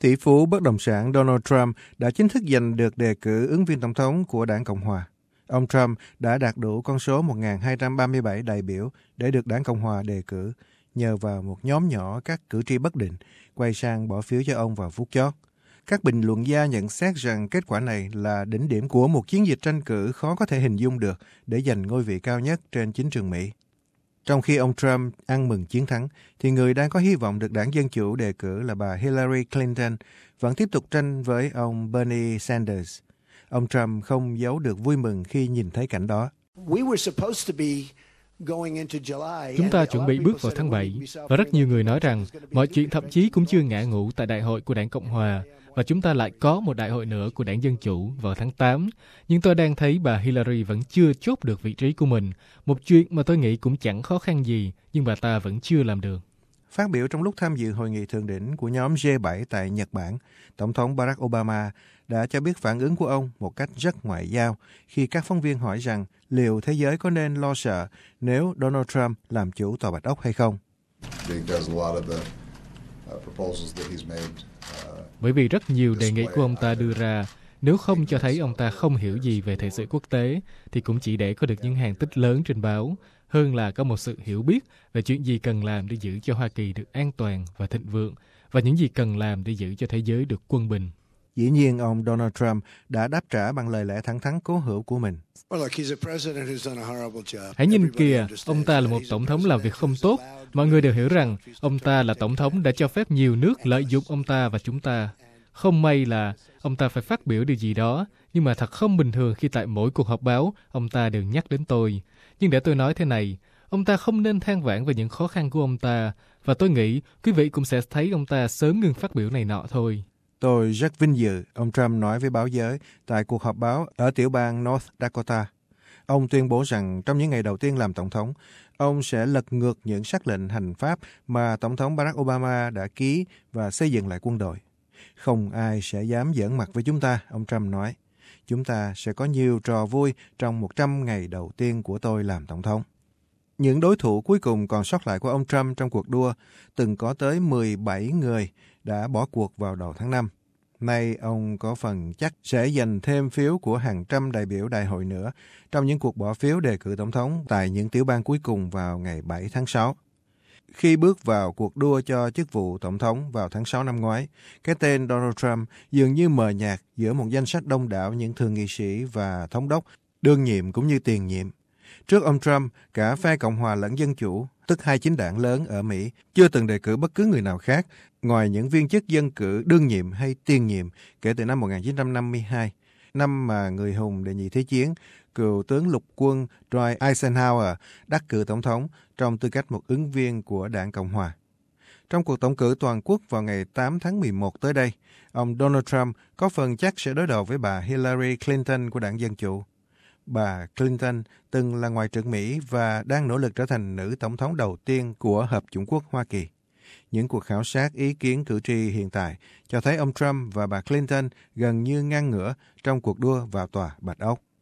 Tỷ phú bất động sản Donald Trump đã chính thức giành được đề cử ứng viên tổng thống của đảng Cộng hòa. Ông Trump đã đạt đủ con số 1.237 đại biểu để được đảng Cộng hòa đề cử, nhờ vào một nhóm nhỏ các cử tri bất định quay sang bỏ phiếu cho ông vào phút chót. Các bình luận gia nhận xét rằng kết quả này là đỉnh điểm của một chiến dịch tranh cử khó có thể hình dung được để giành ngôi vị cao nhất trên chính trường Mỹ. Trong khi ông Trump ăn mừng chiến thắng, thì người đang có hy vọng được đảng Dân Chủ đề cử là bà Hillary Clinton vẫn tiếp tục tranh với ông Bernie Sanders. Ông Trump không giấu được vui mừng khi nhìn thấy cảnh đó. Chúng ta chuẩn bị bước vào tháng 7, và rất nhiều người nói rằng mọi chuyện thậm chí cũng chưa ngã ngũ tại đại hội của đảng Cộng hòa, và chúng ta lại có một đại hội nữa của đảng Dân Chủ vào tháng 8. Nhưng tôi đang thấy bà Hillary vẫn chưa chốt được vị trí của mình, một chuyện mà tôi nghĩ cũng chẳng khó khăn gì, nhưng bà ta vẫn chưa làm được. Phát biểu trong lúc tham dự hội nghị thượng đỉnh của nhóm G7 tại Nhật Bản, Tổng thống Barack Obama đã cho biết phản ứng của ông một cách rất ngoại giao khi các phóng viên hỏi rằng liệu thế giới có nên lo sợ nếu Donald Trump làm chủ Tòa Bạch Ốc hay không. Bởi vì rất nhiều đề nghị của ông ta đưa ra, nếu không cho thấy ông ta không hiểu gì về thời sự quốc tế, thì cũng chỉ để có được những hàng tích lớn trên báo, hơn là có một sự hiểu biết về chuyện gì cần làm để giữ cho Hoa Kỳ được an toàn và thịnh vượng, và những gì cần làm để giữ cho thế giới được quân bình. Dĩ nhiên, ông Donald Trump đã đáp trả bằng lời lẽ thẳng thắn cố hữu của mình. Hãy nhìn kìa, ông ta là một tổng thống làm việc không tốt. Mọi người đều hiểu rằng ông ta là tổng thống đã cho phép nhiều nước lợi dụng ông ta và chúng ta. Không may là ông ta phải phát biểu điều gì đó, nhưng mà thật không bình thường khi tại mỗi cuộc họp báo, ông ta đều nhắc đến tôi. Nhưng để tôi nói thế này, ông ta không nên than vãn về những khó khăn của ông ta, và tôi nghĩ quý vị cũng sẽ thấy ông ta sớm ngừng phát biểu này nọ thôi. Tôi rất vinh dự, ông Trump nói với báo giới tại cuộc họp báo ở tiểu bang North Dakota. Ông tuyên bố rằng trong những ngày đầu tiên làm tổng thống, ông sẽ lật ngược những sắc lệnh hành pháp mà Tổng thống Barack Obama đã ký và xây dựng lại quân đội. Không ai sẽ dám giỡn mặt với chúng ta, ông Trump nói. Chúng ta sẽ có nhiều trò vui trong 100 ngày đầu tiên của tôi làm tổng thống. Những đối thủ cuối cùng còn sót lại của ông Trump trong cuộc đua từng có tới 17 người đã bỏ cuộc vào đầu tháng 5. Nay ông có phần chắc sẽ giành thêm phiếu của hàng trăm đại biểu đại hội nữa trong những cuộc bỏ phiếu đề cử tổng thống tại những tiểu bang cuối cùng vào ngày 7 tháng 6. Khi bước vào cuộc đua cho chức vụ tổng thống vào tháng 6 năm ngoái, cái tên Donald Trump dường như mờ nhạt giữa một danh sách đông đảo những thượng nghị sĩ và thống đốc, đương nhiệm cũng như tiền nhiệm. Trước ông Trump, cả phe Cộng hòa lẫn Dân Chủ, tức hai chính đảng lớn ở Mỹ, chưa từng đề cử bất cứ người nào khác, ngoài những viên chức dân cử đương nhiệm hay tiền nhiệm kể từ năm 1952, năm mà người hùng đệ nhị thế chiến, cựu tướng lục quân Dwight Eisenhower đắc cử tổng thống trong tư cách một ứng viên của đảng Cộng hòa. Trong cuộc tổng cử toàn quốc vào ngày 8 tháng 11 tới đây, ông Donald Trump có phần chắc sẽ đối đầu với bà Hillary Clinton của đảng Dân Chủ. Bà Clinton từng là Ngoại trưởng Mỹ và đang nỗ lực trở thành nữ tổng thống đầu tiên của Hợp chủng quốc Hoa Kỳ. Những cuộc khảo sát ý kiến cử tri hiện tại cho thấy ông Trump và bà Clinton gần như ngang ngửa trong cuộc đua vào Tòa Bạch Ốc.